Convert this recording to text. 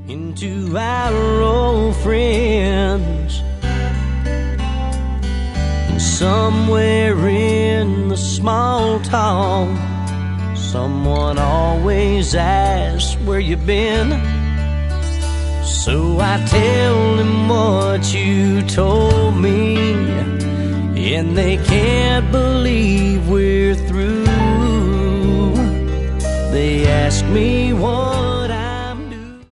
into our old friends. And somewhere in the small talk, someone always asks where you been. So I tell them what you told me, and they can't believe we're through. They ask me what